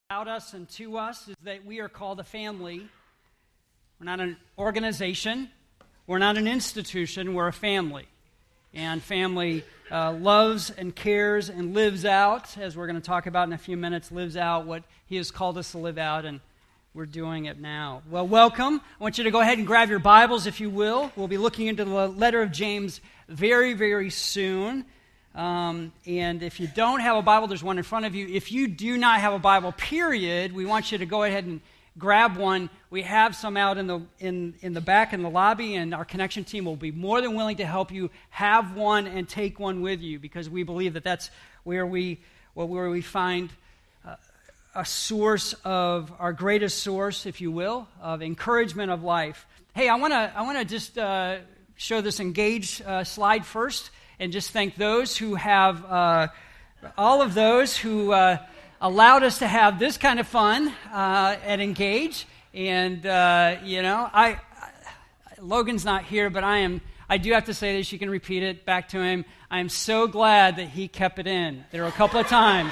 About us and to us is that we are called a family. We're not an organization. We're not an institution. We're a family. And family loves and cares and lives out, as we're going to talk about in a few minutes, lives out what He has called us to live out, and we're doing it now. Well, welcome. I want you to go ahead and grab your Bibles, if you will. We'll be looking into the letter of James very, very soon. And if you don't have a Bible, there's one in front of you. If you do not have a Bible, period, we want you to go ahead and grab one. We have some out in the back in the lobby, and our connection team will be more than willing to help you have one and take one with you, because we believe that that's where we find a source of our greatest source, if you will, of encouragement of life. Hey, I want to just show this engage slide first. And just thank those who have, all of those who allowed us to have this kind of fun at Engage. And, Logan's not here, but I do have to say this. You can repeat it back to him. I am so glad that he kept it in. There were a couple of times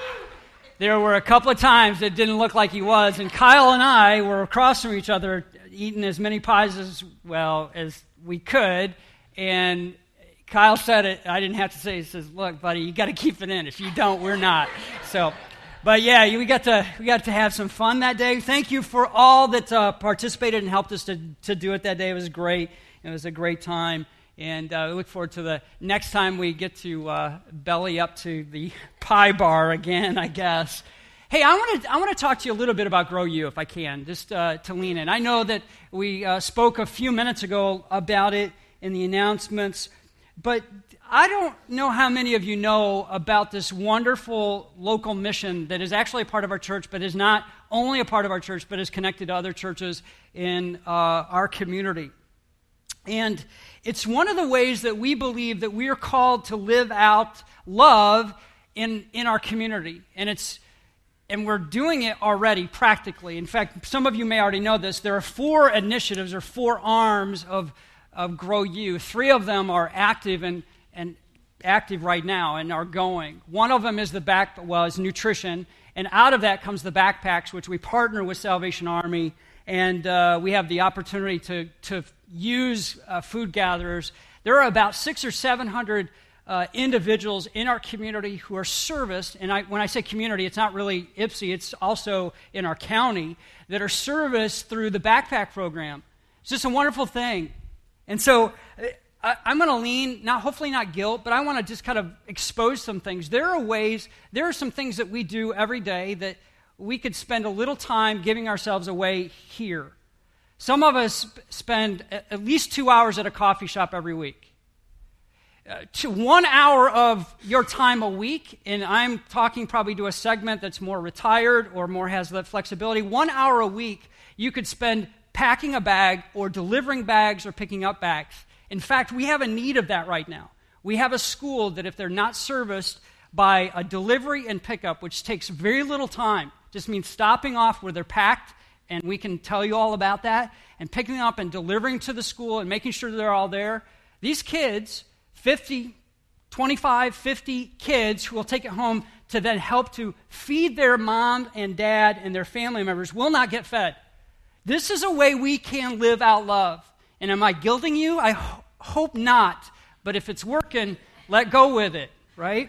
that didn't look like he was. And Kyle and I were across from each other eating as many pies as we could. And Kyle said it. I didn't have to say it. He says, "Look, buddy, you got to keep it in. If you don't, we're not." So, but yeah, we got to have some fun that day. Thank you for all that participated and helped us to do it that day. It was great. It was a great time, and we look forward to the next time we get to belly up to the pie bar again, I guess. Hey, I want to talk to you a little bit about Grow You, if I can, just to lean in. I know that we spoke a few minutes ago about it in the announcements. But I don't know how many of you know about this wonderful local mission that is actually a part of our church, but is not only a part of our church, but is connected to other churches in our community. And it's one of the ways that we believe that we are called to live out love in our community. And we're doing it already practically. In fact, some of you may already know this. There are 4 initiatives or 4 arms of Grow You. 3 of them are active and active right now and are going. One of them is is nutrition, and out of that comes the backpacks, which we partner with Salvation Army, and we have the opportunity to use food gatherers. There are about 600 or 700 individuals in our community who are serviced, and when I say community, it's not really Ypsi, it's also in our county, that are serviced through the backpack program. It's just a wonderful thing. And so I'm going to lean, hopefully not guilt, but I want to just kind of expose some things. There are some things that we do every day that we could spend a little time giving ourselves away here. Some of us spend at least 2 hours at a coffee shop every week. To 1 hour of your time a week, and I'm talking probably to a segment that's more retired or more has that flexibility, 1 hour a week you could spend packing a bag or delivering bags or picking up bags. In fact, we have a need of that right now. We have a school that if they're not serviced by a delivery and pickup, which takes very little time, just means stopping off where they're packed, and we can tell you all about that, and picking them up and delivering to the school and making sure they're all there. These kids, 25, 50 kids who will take it home to then help to feed their mom and dad and their family members will not get fed. This is a way we can live out love. And am I guilting you? I hope not. But if it's working, let go with it, right?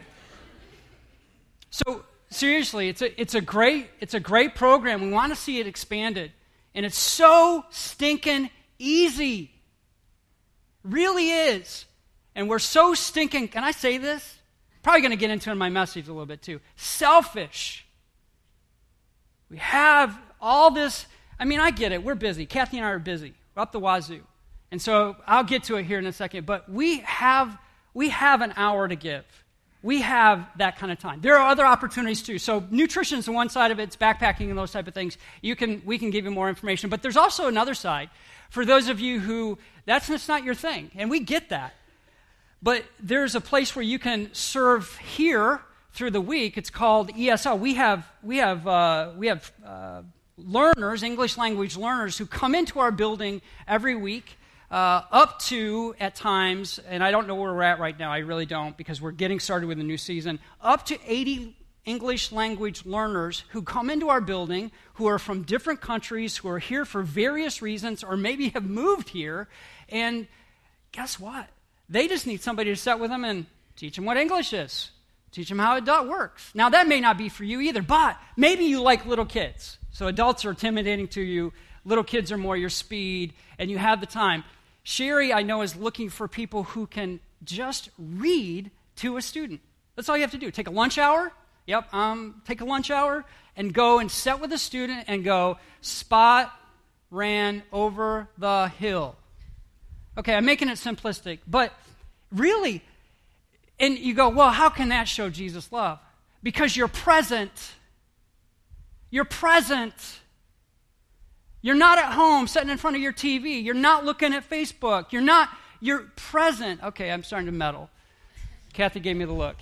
So seriously, it's a great program. We want to see it expanded. And it's so stinking easy. Really is. And we're so stinking, can I say this? Probably going to get into it in my message a little bit too. Selfish. We have all this. I mean, I get it. We're busy. Kathy and I are busy. We're up the wazoo. And so I'll get to it here in a second. But we have an hour to give. We have that kind of time. There are other opportunities too. So nutrition is one side of it. It's backpacking and those type of things. We can give you more information. But there's also another side. For those of you who, that's just not your thing. And we get that. But there's a place where you can serve here through the week. It's called ESL. We have learners, English language learners, who come into our building every week, up to, at times, and I don't know where we're at right now, I really don't, because we're getting started with a new season, up to 80 English language learners who come into our building, who are from different countries, who are here for various reasons, or maybe have moved here. And guess what? They just need somebody to sit with them and teach them what English is, teach them how it works. Now, that may not be for you either, but maybe you like little kids. So adults are intimidating to you. Little kids are more your speed, and you have the time. Sherry, I know, is looking for people who can just read to a student. That's all you have to do. Take a lunch hour. Take a lunch hour and go and sit with a student and go, Spot ran over the hill. Okay, I'm making it simplistic, but really, and you go, well, how can that show Jesus' love? Because you're present. You're present. You're not at home sitting in front of your TV. You're not looking at Facebook. You're present. Okay, I'm starting to meddle. Kathy gave me the look.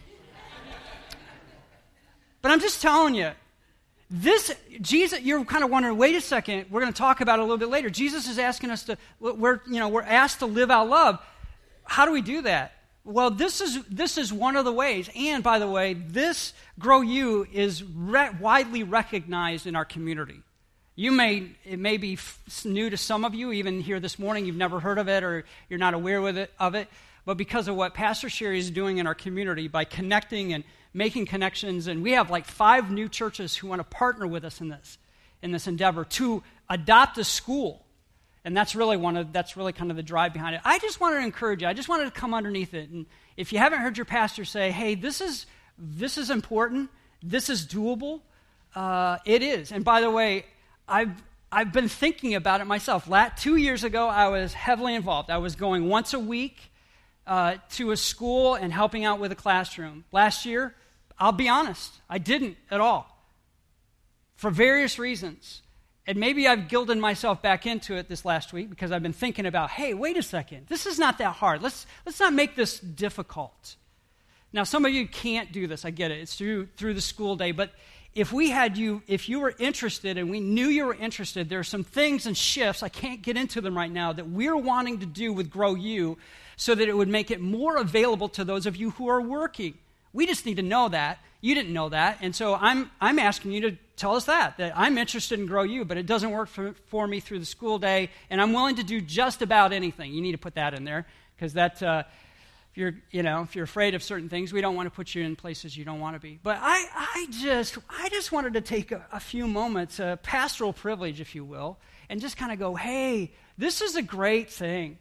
But I'm just telling you, Jesus, you're kind of wondering, wait a second, we're going to talk about it a little bit later. Jesus is asking us we're asked to live out love. How do we do that? Well, this is one of the ways. And by the way, this Grow You is widely recognized in our community. It may be new to some of you, even here this morning, you've never heard of it or you're not aware of it. But because of what Pastor Sherry is doing in our community by connecting and making connections, and we have like 5 new churches who want to partner with us in this endeavor to adopt a school, and that's really kind of the drive behind it. I just wanted to encourage you. I just wanted to come underneath it, and if you haven't heard your pastor say, "Hey, this is important. This is doable," it is. And by the way, I've been thinking about it myself. 2 years ago, I was heavily involved. I was going once a week to a school and helping out with a classroom. Last year, I'll be honest, I didn't at all for various reasons. And maybe I've guilted myself back into it this last week because I've been thinking about, hey, wait a second, this is not that hard. Let's not make this difficult. Now, some of you can't do this. I get it. It's through the school day. But if you were interested and we knew you were interested, there are some things and shifts, I can't get into them right now, that we're wanting to do with Grow You so that it would make it more available to those of you who are working. We just need to know that. You didn't know that. And so I'm asking you to tell us that I'm interested in Grow You, but it doesn't work for me through the school day, and I'm willing to do just about anything. You need to put that in there, because that, if you're afraid of certain things, we don't want to put you in places you don't want to be. But I just wanted to take a few moments, a pastoral privilege, if you will, and just kind of go, hey, this is a great thing.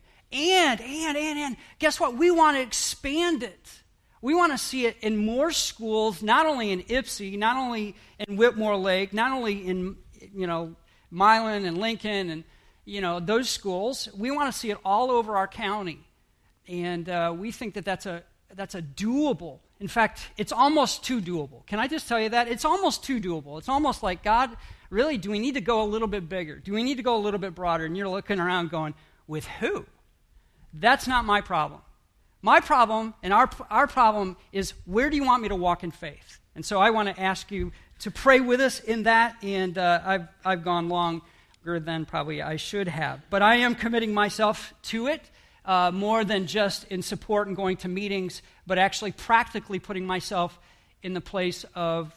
And guess what? We want to expand it. We want to see it in more schools, not only in Ypsi, not only in Whitmore Lake, not only in, Milan and Lincoln and, those schools. We want to see it all over our county. And we think that's a doable. In fact, it's almost too doable. Can I just tell you that? It's almost too doable. It's almost like, God, really, do we need to go a little bit bigger? Do we need to go a little bit broader? And you're looking around going, with who? That's not my problem. My problem and our problem is, where do you want me to walk in faith? And so I want to ask you to pray with us in that, and I've gone longer than probably I should have. But I am committing myself to it, more than just in support and going to meetings, but actually practically putting myself in the place of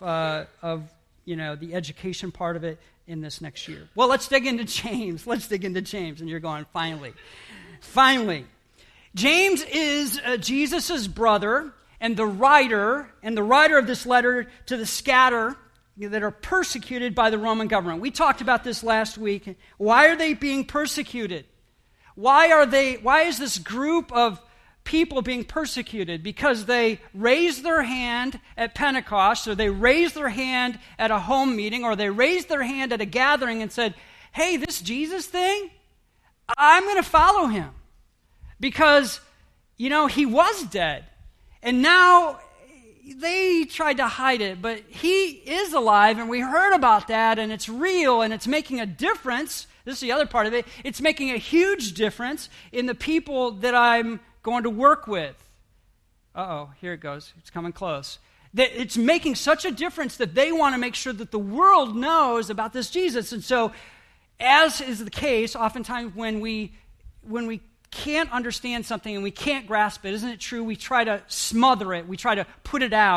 the education part of it in this next year. Well, let's dig into James. And you're going, finally. James is Jesus' brother and the writer of this letter to the scattered that are persecuted by the Roman government. We talked about this last week. Why are they being persecuted? Why is this group of people being persecuted? Because they raised their hand at Pentecost, or they raised their hand at a home meeting, or they raised their hand at a gathering and said, hey, this Jesus thing, I'm going to follow him. Because, he was dead. And now they tried to hide it, but he is alive, and we heard about that, and it's real, and it's making a difference. This is the other part of it. It's making a huge difference in the people that I'm going to work with. Uh-oh, here it goes. It's coming close. That it's making such a difference that they want to make sure that the world knows about this Jesus. And so, as is the case, oftentimes when we can't understand something and we can't grasp it, isn't it true? We try to smother it. We try to put it out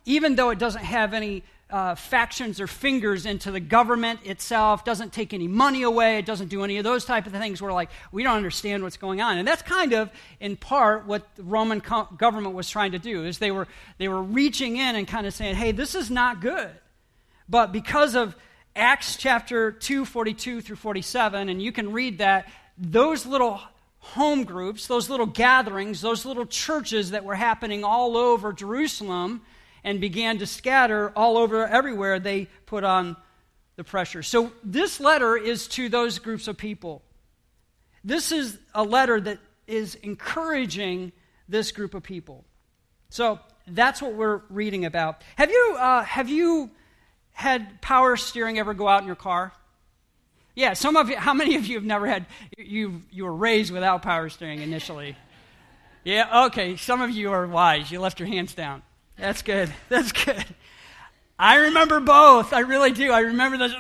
even though it doesn't have any factions or fingers into the government itself, doesn't take any money away, it doesn't do any of those type of things. We're like, we don't understand what's going on. And that's kind of, in part, what the Roman government was trying to do, is they were reaching in and kind of saying, hey, this is not good. But because of Acts chapter 2, 42 through 47, and you can read that, those little home groups, those little gatherings, those little churches that were happening all over Jerusalem and began to scatter all over everywhere, they put on the pressure. So this letter is to those groups of people. This is a letter that is encouraging this group of people. So that's what we're reading about. Have you had power steering ever go out in your car? Yeah, some of you. How many of you have never had? You were raised without power steering initially. Yeah, okay. Some of you are wise. You left your hands down. That's good. That's good. I remember both. I really do. I remember those.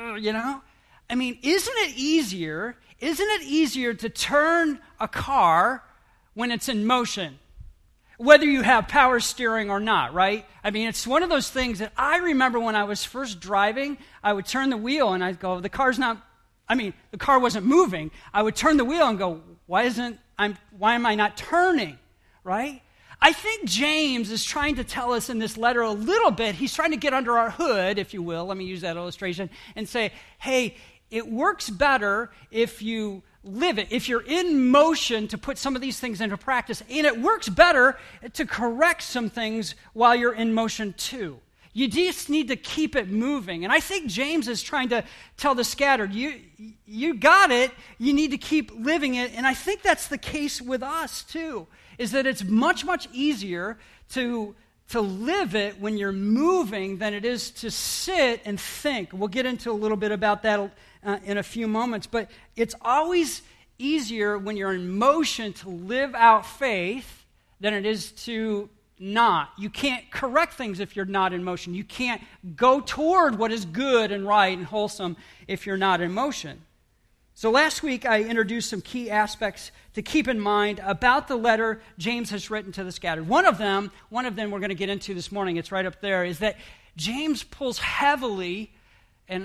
I mean, isn't it easier to turn a car when it's in motion, whether you have power steering or not, right? I mean, it's one of those things that I remember when I was first driving, I would turn the wheel and I'd go, the car wasn't moving. I would turn the wheel and go, why am I not turning, right? I think James is trying to tell us in this letter a little bit. He's trying to get under our hood, if you will. Let me use that illustration and say, hey, it works better if you live it, if you're in motion to put some of these things into practice. And it works better to correct some things while you're in motion too. You just need to keep it moving. And I think James is trying to tell the scattered, you got it, you need to keep living it. And I think that's the case with us too, is that it's much, much easier to live it when you're moving than it is to sit and think. We'll get into a little bit about that in a few moments, but it's always easier when you're in motion to live out faith than it is to not. You can't correct things if you're not in motion. You can't go toward what is good and right and wholesome if you're not in motion. So last week I introduced some key aspects to keep in mind about the letter James has written to the scattered. One of them we're going to get into this morning, it's right up there, is that James pulls heavily, and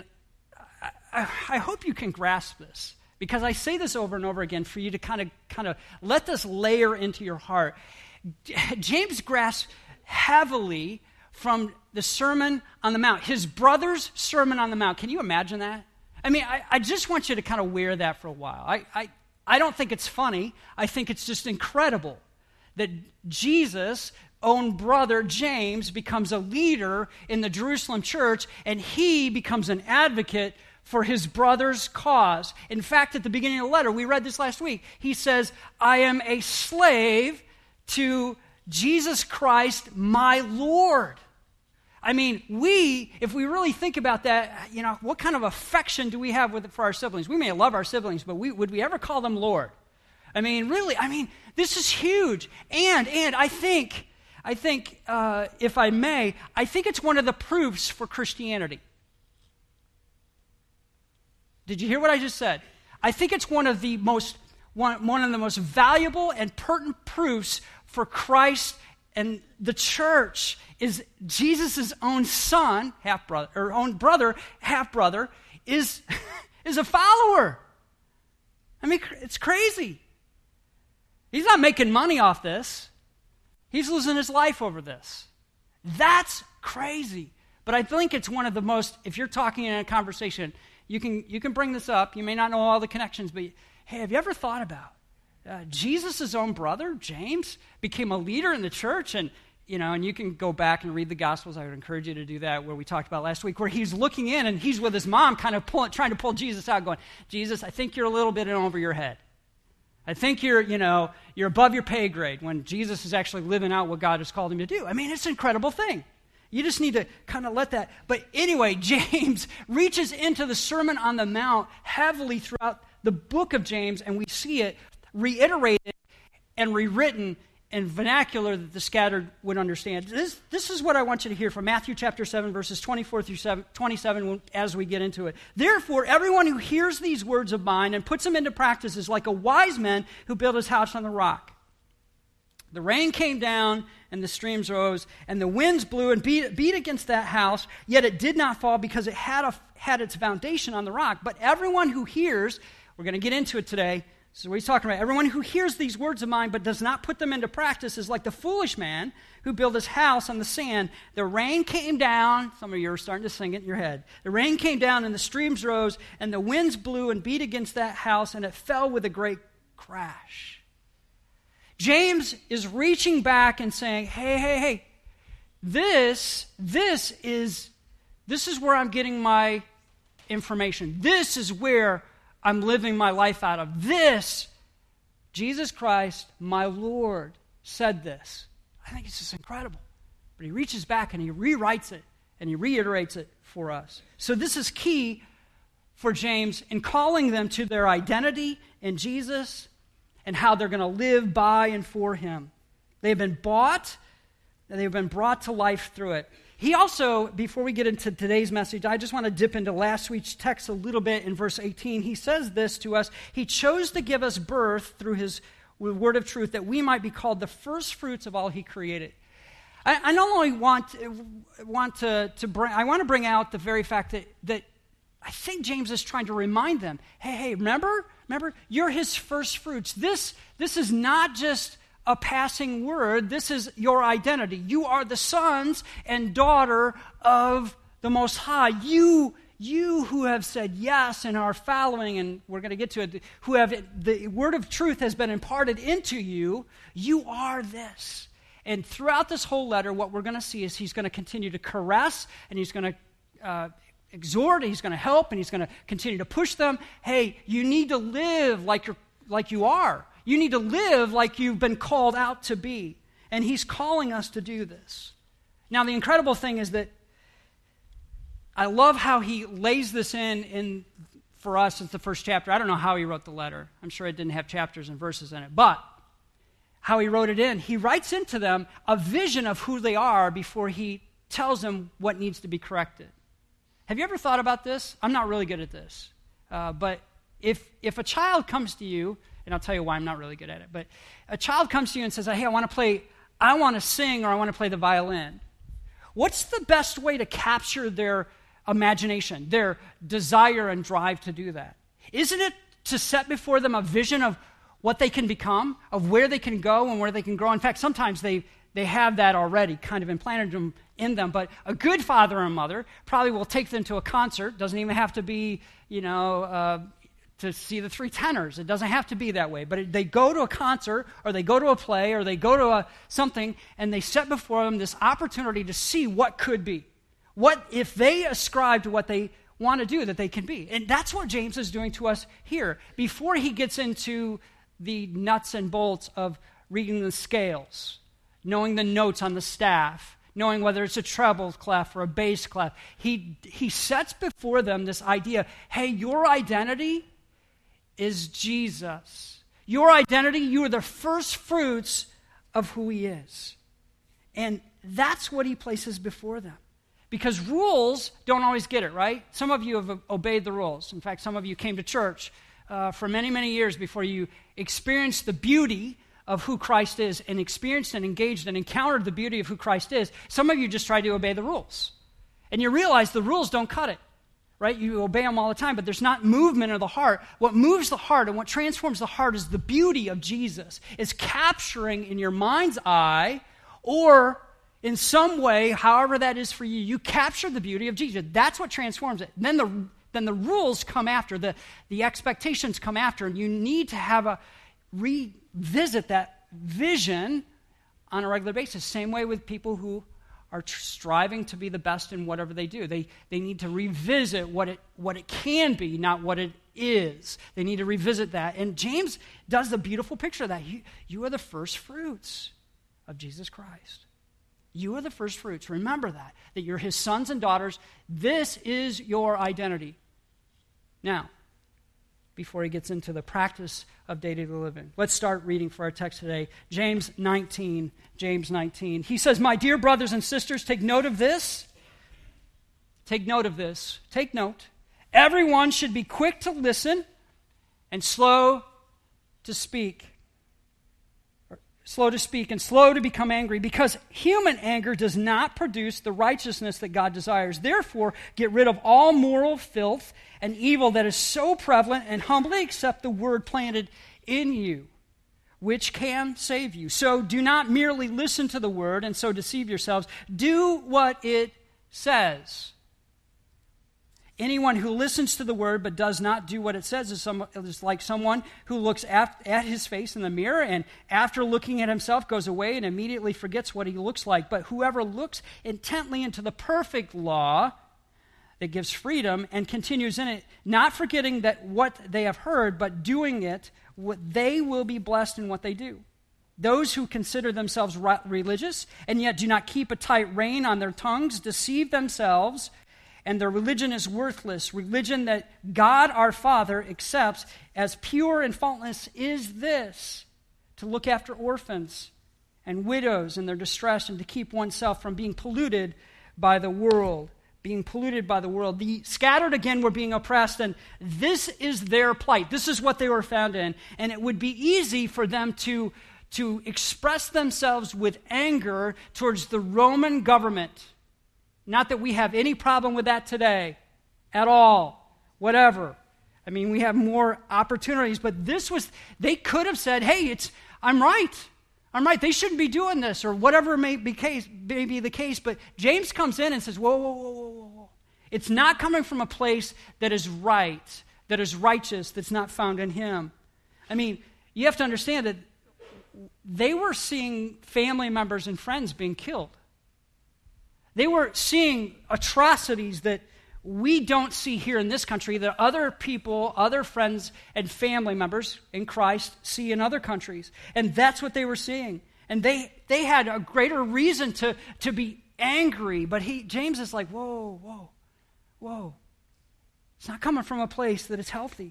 I hope you can grasp this, because I say this over and over again for you to kind of let this layer into your heart. James grasps heavily from the Sermon on the Mount, his brother's Sermon on the Mount. Can you imagine that? I mean, I just want you to kind of wear that for a while. I don't think it's funny. I think it's just incredible that Jesus' own brother, James, becomes a leader in the Jerusalem church, and he becomes an advocate for his brother's cause. In fact, at the beginning of the letter, we read this last week, he says, I am a slave to Jesus Christ, my Lord. I mean, if we really think about that, what kind of affection do we have for our siblings? We may love our siblings, but would we ever call them Lord? I mean, really, this is huge. And I think, if I may, I think it's one of the proofs for Christianity. Did you hear what I just said? I think it's one of the most valuable and pertinent proofs for Christ and the church is Jesus' own son, half-brother, or own brother, half-brother, is a follower. I mean, it's crazy. He's not making money off this. He's losing his life over this. That's crazy. But I think it's one of the most, if you're talking in a conversation, you can bring this up. You may not know all the connections, but hey, have you ever thought about Jesus' own brother, James, became a leader in the church, and you can go back and read the Gospels. I would encourage you to do that, where we talked about last week, where he's looking in and he's with his mom kind of trying to pull Jesus out, going, Jesus, I think you're a little bit in over your head. I think you're above your pay grade, when Jesus is actually living out what God has called him to do. I mean, it's an incredible thing. You just need to kind of let that. But anyway, James reaches into the Sermon on the Mount heavily throughout the book of James, and we see it reiterated and rewritten in vernacular that the scattered would understand. This is what I want you to hear from Matthew chapter 7, verses 24 through 27 as we get into it. Therefore, everyone who hears these words of mine and puts them into practice is like a wise man who built his house on the rock. The rain came down, and the streams rose, and the winds blew and beat against that house, yet it did not fall because it had its foundation on the rock. But everyone who hears, we're going to get into it today, this is what he's talking about. Everyone who hears these words of mine but does not put them into practice is like the foolish man who built his house on the sand. The rain came down. Some of you are starting to sing it in your head. The rain came down and the streams rose and the winds blew and beat against that house and it fell with a great crash. James is reaching back and saying, hey, this is where I'm getting my information. This is where I'm living my life out of. This, Jesus Christ, my Lord, said this. I think it's just incredible. But he reaches back and he rewrites it and he reiterates it for us. So this is key for James in calling them to their identity in Jesus and how they're going to live by and for him. They've been bought and they've been brought to life through it. He also, before we get into today's message, I just want to dip into last week's text a little bit in verse 18. He says this to us: He chose to give us birth through his word of truth that we might be called the first fruits of all he created. I not only want to bring out the very fact that I think James is trying to remind them, hey, remember, you're his first fruits. This is not just a passing word. This is your identity. You are the sons and daughter of the Most High. You who have said yes and are following, and we're going to get to it, who have the word of truth has been imparted into you, you are this. And throughout this whole letter, what we're going to see is he's going to continue to caress, and he's going to exhort, and he's going to help, and he's going to continue to push them. Hey, you need to live like you are. You need to live like you've been called out to be. And he's calling us to do this. Now, the incredible thing is that I love how he lays this in for us as the first chapter. I don't know how he wrote the letter. I'm sure it didn't have chapters and verses in it. But how he wrote it in, he writes into them a vision of who they are before he tells them what needs to be corrected. Have you ever thought about this? I'm not really good at this. But if a child comes to you, and I'll tell you why I'm not really good at it, but a child comes to you and says, hey, I want to sing, or I want to play the violin. What's the best way to capture their imagination, their desire and drive to do that? Isn't it to set before them a vision of what they can become, of where they can go and where they can grow? In fact, sometimes they have that already kind of implanted in them, but a good father and mother probably will take them to a concert. Doesn't even have to be, to see the three tenors. It doesn't have to be that way. But they go to a concert, or they go to a play, or they go to something, and they set before them this opportunity to see what could be. What if they ascribe to what they want to do, that they can be. And that's what James is doing to us here. Before he gets into the nuts and bolts of reading the scales, knowing the notes on the staff, knowing whether it's a treble clef or a bass clef, he sets before them this idea, hey, your identity is Jesus. Your identity, you are the first fruits of who he is. And that's what he places before them. Because rules don't always get it, right? Some of you have obeyed the rules. In fact, some of you came to church for many, many years before you experienced the beauty of who Christ is, and experienced and engaged and encountered the beauty of who Christ is. Some of you just try to obey the rules. And you realize the rules don't cut it. Right? You obey them all the time, but there's not movement of the heart. What moves the heart and what transforms the heart is the beauty of Jesus. It's capturing in your mind's eye, or in some way, however that is for you, you capture the beauty of Jesus. That's what transforms it. Then the rules come after, the expectations come after, and you need to revisit that vision on a regular basis. Same way with people who are striving to be the best in whatever they do. They need to revisit what it can be, not what it is. They need to revisit that. And James does the beautiful picture of that. You are the first fruits of Jesus Christ. You are the first fruits. Remember that you're his sons and daughters. This is your identity. Now, before he gets into the practice of daily living, let's start reading for our text today. James 19. He says, my dear brothers and sisters, take note of this. Take note of this. Take note. Everyone should be quick to listen and slow to speak. slow to speak, and slow to become angry, because human anger does not produce the righteousness that God desires. Therefore, get rid of all moral filth and evil that is so prevalent, and humbly accept the word planted in you, which can save you. So do not merely listen to the word and so deceive yourselves. Do what it says. Anyone who listens to the word but does not do what it says is like someone who looks at his face in the mirror and after looking at himself goes away and immediately forgets what he looks like. But whoever looks intently into the perfect law that gives freedom and continues in it, not forgetting that what they have heard, but doing it, they will be blessed in what they do. Those who consider themselves religious and yet do not keep a tight rein on their tongues deceive themselves, and their religion is worthless. Religion that God our Father accepts as pure and faultless is this: to look after orphans and widows in their distress, and to keep oneself from being polluted by the world. Being polluted by the world. The scattered, again, were being oppressed, and this is their plight. This is what they were found in. And it would be easy for them to express themselves with anger towards the Roman government. Not that we have any problem with that today at all, whatever. I mean, we have more opportunities, but they could have said, hey, I'm right. They shouldn't be doing this, or whatever may be the case. But James comes in and says, whoa. It's not coming from a place that is right, that is righteous, that's not found in him. I mean, you have to understand that they were seeing family members and friends being killed. They were seeing atrocities that we don't see here in this country, that other people, other friends and family members in Christ see in other countries. And that's what they were seeing. And they had a greater reason to be angry. But James is like, whoa. It's not coming from a place that is healthy.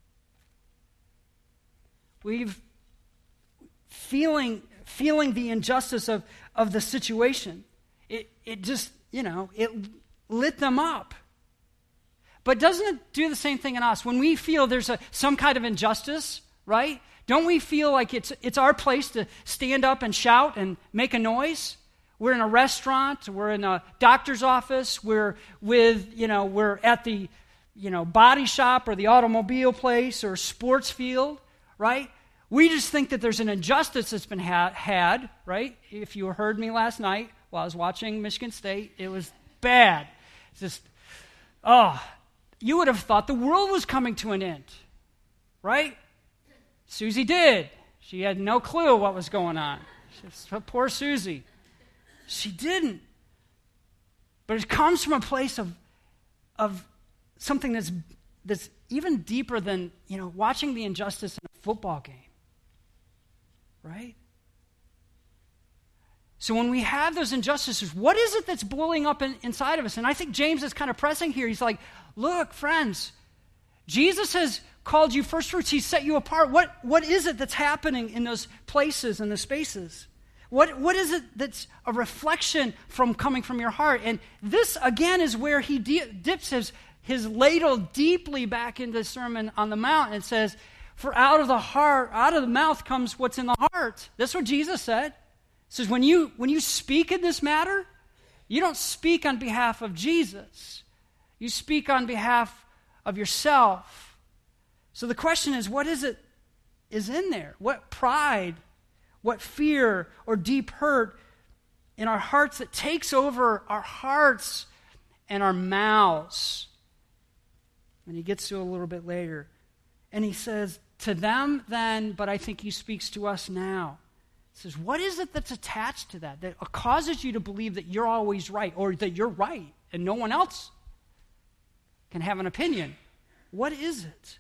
We've feeling the injustice of the situation. It just, it lit them up. But doesn't it do the same thing in us? When we feel there's some kind of injustice, right? Don't we feel like it's our place to stand up and shout and make a noise? We're in a restaurant, we're in a doctor's office, we're at the, body shop or the automobile place or sports field, right? We just think that there's an injustice that's been had, right? If you heard me last night while I was watching Michigan State, it was bad. It's just, you would have thought the world was coming to an end, right? Susie did. She had no clue what was going on. Poor Susie. She didn't. But it comes from a place of something that's even deeper than, watching the injustice in a football game, right? So when we have those injustices, what is it that's boiling up inside of us? And I think James is kind of pressing here. He's like, look, friends, Jesus has called you first fruits. He set you apart. What is it that's happening in those places and the spaces? What is it that's a reflection from coming from your heart? And this, again, is where he dips his ladle deeply back into the Sermon on the Mount and says, for out of the mouth comes what's in the heart. That's what Jesus said. He says, when you speak in this matter, you don't speak on behalf of Jesus. You speak on behalf of yourself. So the question is, what is in there? What pride, what fear or deep hurt in our hearts that takes over our hearts and our mouths? And he gets to it a little bit later. And he says, to them then, but I think he speaks to us now. He says, what is it that's attached to that causes you to believe that you're always right, or that you're right and no one else can have an opinion? What is it?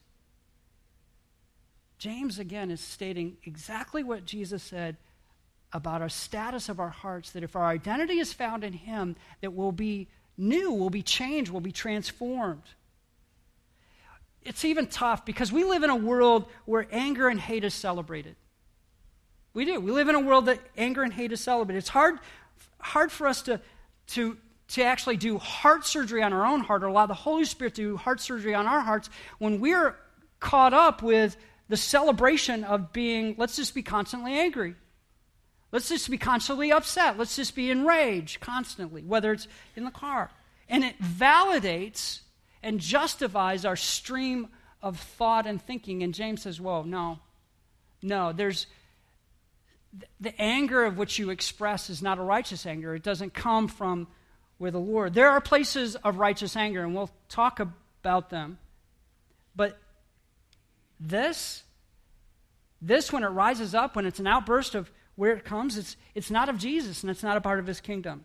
James, again, is stating exactly what Jesus said about our status of our hearts, that if our identity is found in him, that we'll be new, we'll be changed, we'll be transformed. It's even tough because we live in a world where anger and hate is celebrated. We do. We live in a world that anger and hate is celebrated. It's hard for us to actually do heart surgery on our own heart, or allow the Holy Spirit to do heart surgery on our hearts when we're caught up with the celebration of being, let's just be constantly angry. Let's just be constantly upset. Let's just be enraged constantly, whether it's in the car. And it validates and justifies our stream of thought and thinking. And James says, whoa, no. There's the anger of which you express is not a righteous anger. It doesn't come from where the Lord. There are places of righteous anger, and we'll talk about them. But this when it rises up, when it's an outburst of where it comes, it's not of Jesus, and it's not a part of his kingdom.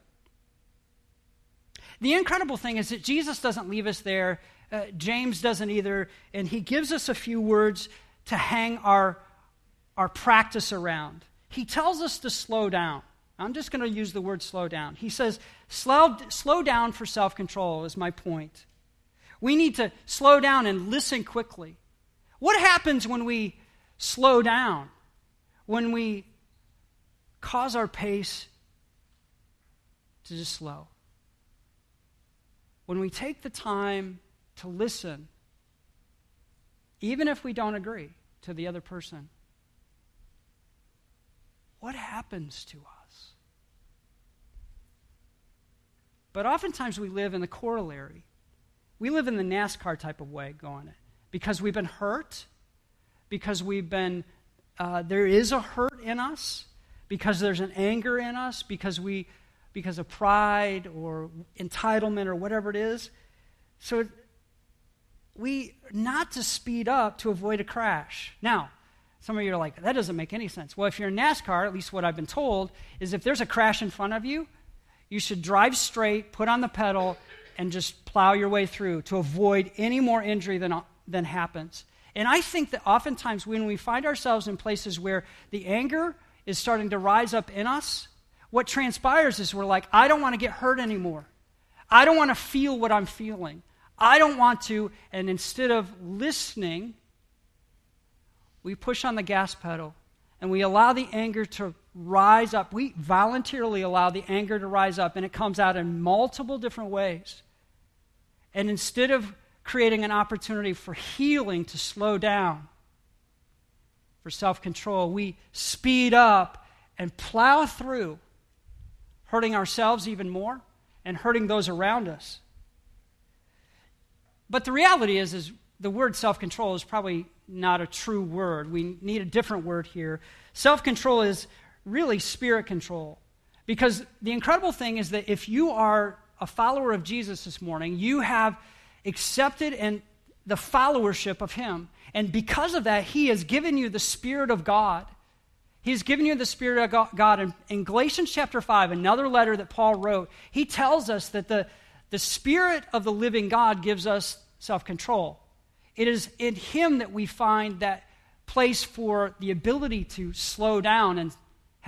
The incredible thing is that Jesus doesn't leave us there. James doesn't either, and he gives us a few words to hang our practice around. He tells us to slow down. I'm just going to use the word slow down. He says, slow down for self-control is my point. We need to slow down and listen quickly. What happens when we slow down? When we cause our pace to just slow? When we take the time to listen, even if we don't agree to the other person, what happens to us? But oftentimes we live in the corollary. We live in the NASCAR type of way going it. Because we've been hurt, because we've been, there is a hurt in us, because there's an anger in us, because of pride or entitlement or whatever it is. So not to speed up to avoid a crash. Now, some of you are like, that doesn't make any sense. Well, if you're in NASCAR, at least what I've been told, is if there's a crash in front of you, you should drive straight, put on the pedal, and just plow your way through to avoid any more injury than happens. And I think that oftentimes when we find ourselves in places where the anger is starting to rise up in us, what transpires is we're like, I don't want to get hurt anymore. I don't want to feel what I'm feeling. I don't want to, and instead of listening, we push on the gas pedal and we allow the anger to rise up. We voluntarily allow the anger to rise up, and it comes out in multiple different ways. And instead of creating an opportunity for healing to slow down, for self-control, we speed up and plow through, hurting ourselves even more and hurting those around us. But the reality is the word self-control is probably not a true word. We need a different word here. Self-control is really spirit control. Because the incredible thing is that if you are a follower of Jesus this morning, you have accepted the followership of him. And because of that, he has given you the Spirit of God. He's given you the Spirit of God. In Galatians chapter 5, another letter that Paul wrote, he tells us that the Spirit of the living God gives us self-control. It is in him that we find that place for the ability to slow down and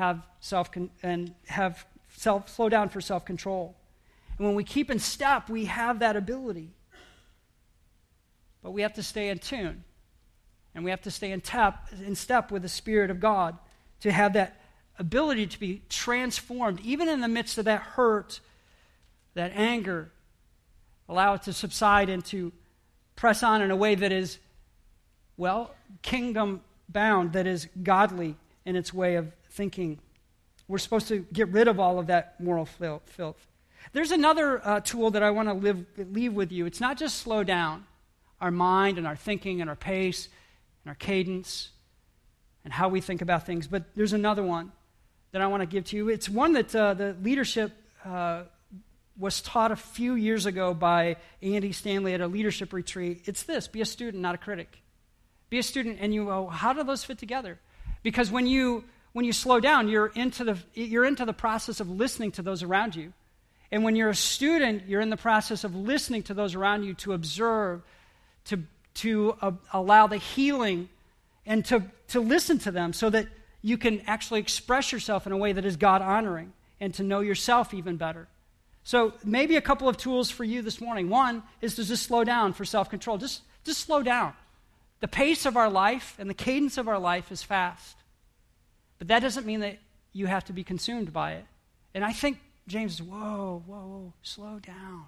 slow down for self-control. And when we keep in step, we have that ability. But we have to stay in tune. And we have to stay in step with the Spirit of God to have that ability to be transformed, even in the midst of that hurt, that anger. Allow it to subside and to press on in a way that is, kingdom bound, that is godly in its way of thinking. We're supposed to get rid of all of that moral filth. There's another tool that I want to leave with you. It's not just slow down our mind and our thinking and our pace and our cadence and how we think about things, but there's another one that I want to give to you. It's one that the leadership was taught a few years ago by Andy Stanley at a leadership retreat. It's this: be a student, not a critic. Be a student, and you go, how do those fit together? Because when you slow down, you're into the process of listening to those around you. And when you're a student, you're in the process of listening to those around you, to observe, to allow the healing, and to listen to them so that you can actually express yourself in a way that is God-honoring and to know yourself even better. So maybe a couple of tools for you this morning. One is to just slow down for self-control. Just slow down. The pace of our life and the cadence of our life is fast. But that doesn't mean that you have to be consumed by it. And I think James is, whoa, slow down.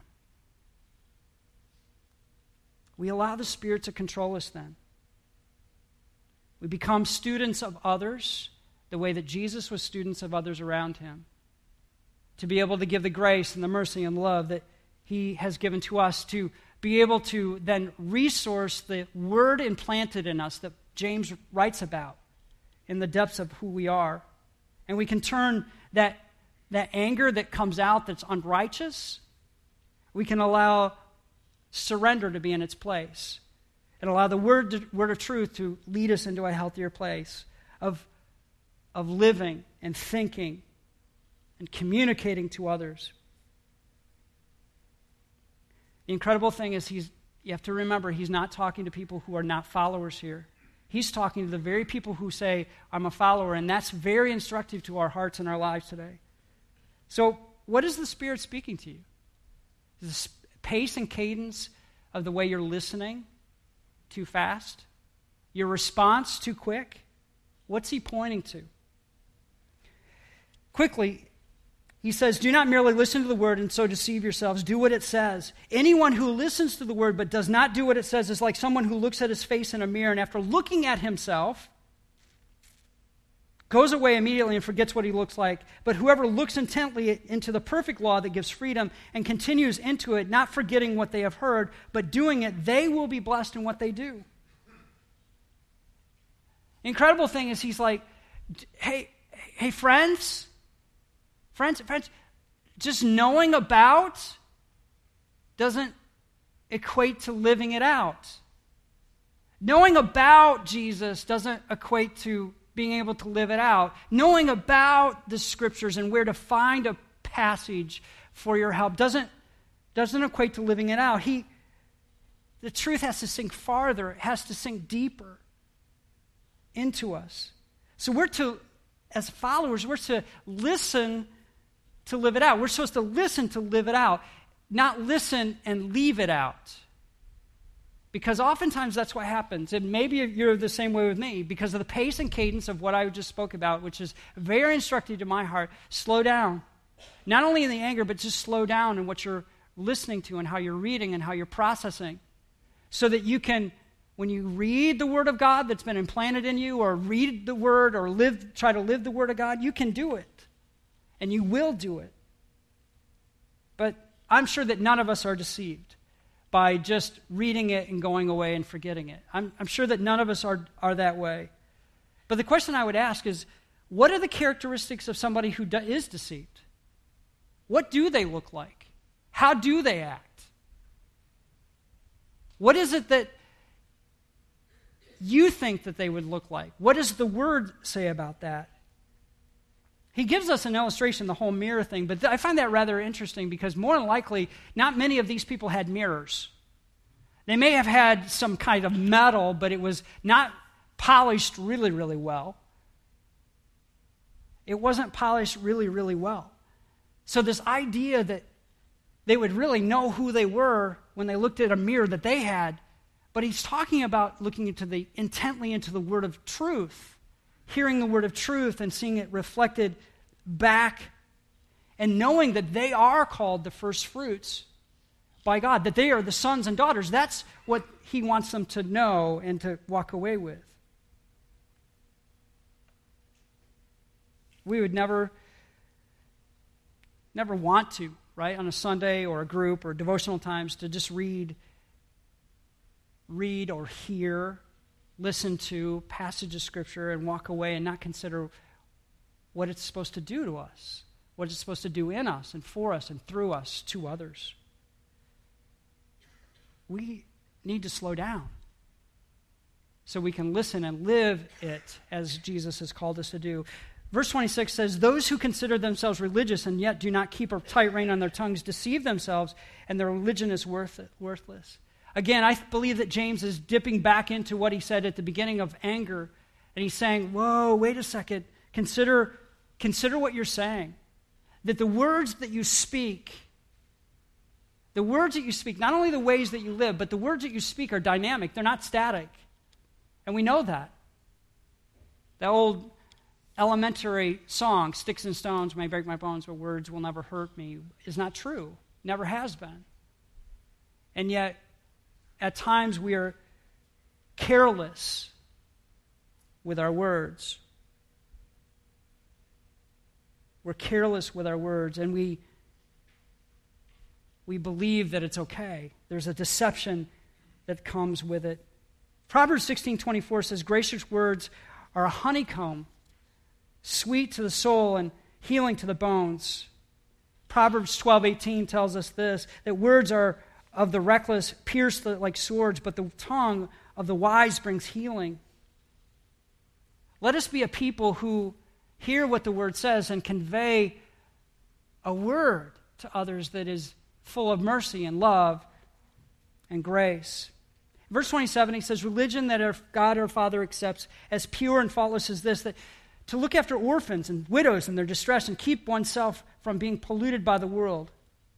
We allow the Spirit to control us then. We become students of others, the way that Jesus was students of others around him, to be able to give the grace and the mercy and love that he has given to us, to be able to then resource the word implanted in us that James writes about in the depths of who we are. And we can turn that anger that comes out that's unrighteous, we can allow surrender to be in its place and allow the word of truth to lead us into a healthier place of living and thinking and communicating to others. The incredible thing is you have to remember, he's not talking to people who are not followers here. He's talking to the very people who say, I'm a follower, and that's very instructive to our hearts and our lives today. So, what is the Spirit speaking to you? Is the pace and cadence of the way you're listening too fast? Your response too quick? What's he pointing to? Quickly, he says, do not merely listen to the word and so deceive yourselves. Do what it says. Anyone who listens to the word but does not do what it says is like someone who looks at his face in a mirror and after looking at himself, goes away immediately and forgets what he looks like. But whoever looks intently into the perfect law that gives freedom and continues into it, not forgetting what they have heard, but doing it, they will be blessed in what they do. The incredible thing is he's like, hey, friends, just knowing about doesn't equate to living it out. Knowing about Jesus doesn't equate to being able to live it out. Knowing about the Scriptures and where to find a passage for your help doesn't equate to living it out. The truth has to sink farther. It has to sink deeper into us. So as followers, we're to listen to live it out. We're supposed to listen to live it out, not listen and leave it out. Because oftentimes that's what happens. And maybe you're the same way with me because of the pace and cadence of what I just spoke about, which is very instructive to my heart. Slow down. Not only in the anger, but just slow down in what you're listening to and how you're reading and how you're processing. So that you can, when you read the Word of God that's been implanted in you, or read the Word or try to live the Word of God, you can do it. And you will do it. But I'm sure that none of us are deceived by just reading it and going away and forgetting it. I'm sure that none of us are that way. But the question I would ask is, what are the characteristics of somebody who is deceived? What do they look like? How do they act? What is it that you think that they would look like? What does the Word say about that? He gives us an illustration, the whole mirror thing, but I find that rather interesting because more than likely, not many of these people had mirrors. They may have had some kind of metal, but it was not polished really, really well. It wasn't polished really, really well. So this idea that they would really know who they were when they looked at a mirror that they had, but he's talking about looking intently into the word of truth, hearing the word of truth and seeing it reflected back and knowing that they are called the first fruits by God, that they are the sons and daughters. That's what he wants them to know and to walk away with. We would never want to, right, on a Sunday or a group or devotional times to just read or hear, listen to passage of Scripture and walk away and not consider what it's supposed to do to us, what it's supposed to do in us and for us and through us to others. We need to slow down so we can listen and live it as Jesus has called us to do. Verse 26 says, those who consider themselves religious and yet do not keep a tight rein on their tongues deceive themselves, and their religion is worthless. Again, I believe that James is dipping back into what he said at the beginning of anger, and he's saying, whoa, wait a second, consider what you're saying. That the words that you speak, not only the ways that you live, but the words that you speak are dynamic, they're not static. And we know that. That old elementary song, sticks and stones may break my bones, but words will never hurt me, is not true. Never has been. And yet, at times we are careless with our words. we're careless with our words, and we believe that it's okay. There's a deception that comes with it. Proverbs 16:24 says, gracious words are a honeycomb, sweet to the soul and healing to the bones. Proverbs 12:18 tells us this, that words are of the reckless pierce like swords, but the tongue of the wise brings healing. Let us be a people who hear what the word says and convey a word to others that is full of mercy and love and grace. Verse 27, he says, religion that our God our Father accepts as pure and faultless as this, that to look after orphans and widows in their distress and keep oneself from being polluted by the world.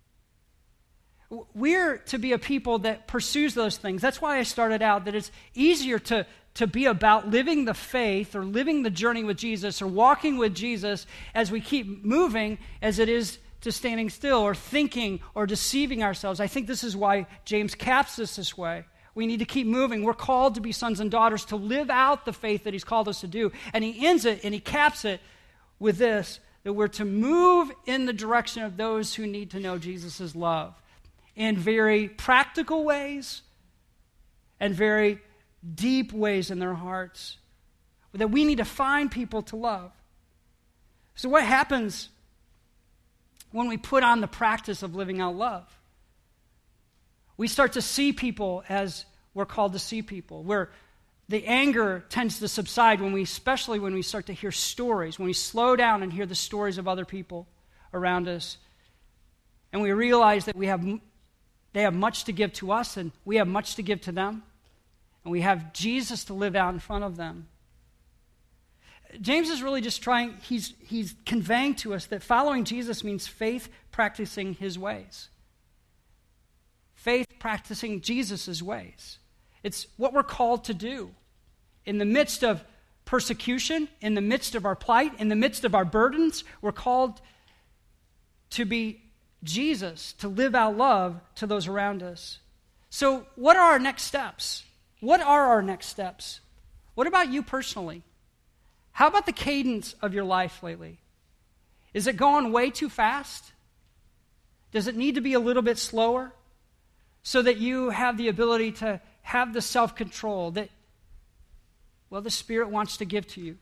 We're to be a people that pursues those things. That's why I started out, that it's easier to be about living the faith or living the journey with Jesus or walking with Jesus as we keep moving as it is to standing still or thinking or deceiving ourselves. I think this is why James caps this way. We need to keep moving. We're called to be sons and daughters, to live out the faith that he's called us to do. And he ends it and he caps it with this, that we're to move in the direction of those who need to know Jesus' love in very practical ways and very deep ways in their hearts. That we need to find people to love. So what happens when we put on the practice of living out love? We start to see people as we're called to see people, where the anger tends to subside especially when we start to hear stories, when we slow down and hear the stories of other people around us, and we realize that they have much to give to us, and we have much to give to them, and we have Jesus to live out in front of them. James is really just he's conveying to us that following Jesus means faith practicing his ways. Faith practicing Jesus' ways. It's what we're called to do. In the midst of persecution, in the midst of our plight, in the midst of our burdens, we're called to be Jesus, to live out love to those around us. So what are our next steps? What are our next steps? What about you personally? How about the cadence of your life lately? Is it going way too fast? Does it need to be a little bit slower so that you have the ability to have the self-control that, the Spirit wants to give to you?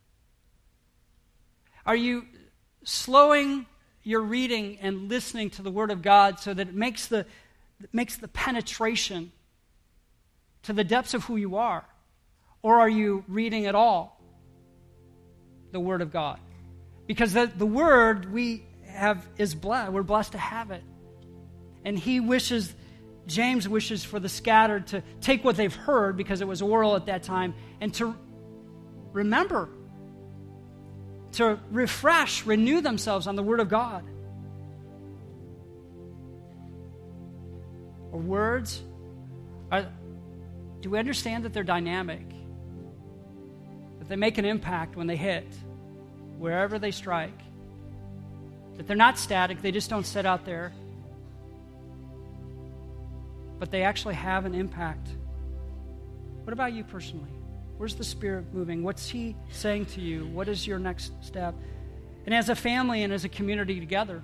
Are you slowing your reading and listening to the Word of God so that it makes the penetration to the depths of who you are? Or are you reading at all the Word of God? Because the Word we have is blessed. We're blessed to have it. And James wishes for the scattered to take what they've heard, because it was oral at that time, and to remember, to renew themselves on the Word of God. Or words, do we understand that they're dynamic? That they make an impact when they hit, wherever they strike? That they're not static, they just don't sit out there, but they actually have an impact. What about you personally? Where's the Spirit moving? What's He saying to you? What is your next step? And as a family and as a community together,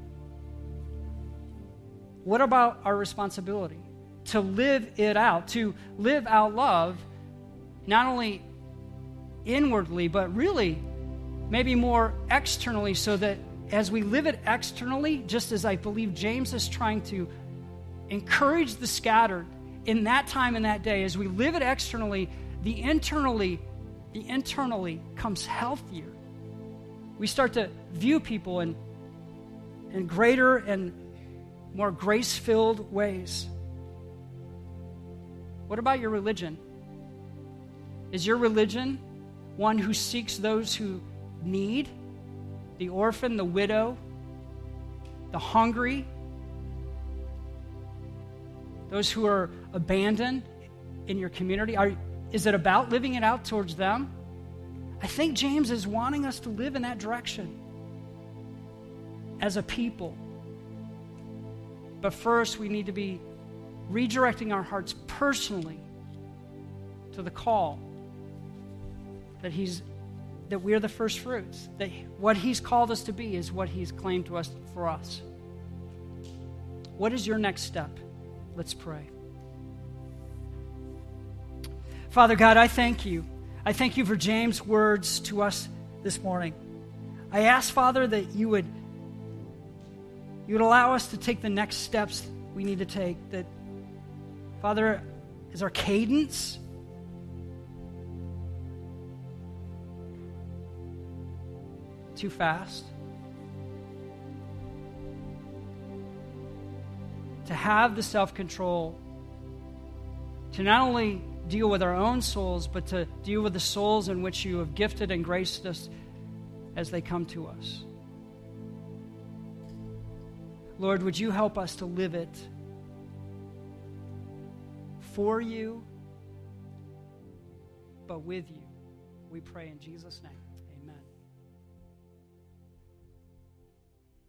what about our responsibility to live it out, to live out love, not only inwardly, but really maybe more externally, so that as we live it externally, just as I believe James is trying to encourage the scattered in that time and that day, as we live it externally, the internally comes healthier. We start to view people in greater and more grace-filled ways. What about your religion? Is your religion one who seeks those who need, the orphan, the widow, the hungry, those who are abandoned in your community? Is it about living it out towards them? I think James is wanting us to live in that direction as a people. But first, we need to be redirecting our hearts personally to the call that He's that we're the first fruits, that what he's called us to be is what he's claimed to us for us. What is your next step? Let's pray. Father God, I thank you. I thank you for James' words to us this morning. I ask, Father, that you would allow us to take the next steps we need to take. That, Father, is our cadence too fast? To have the self-control to not only deal with our own souls, but to deal with the souls in which you have gifted and graced us as they come to us. Lord, would you help us to live it for you, but with you? We pray in Jesus' name.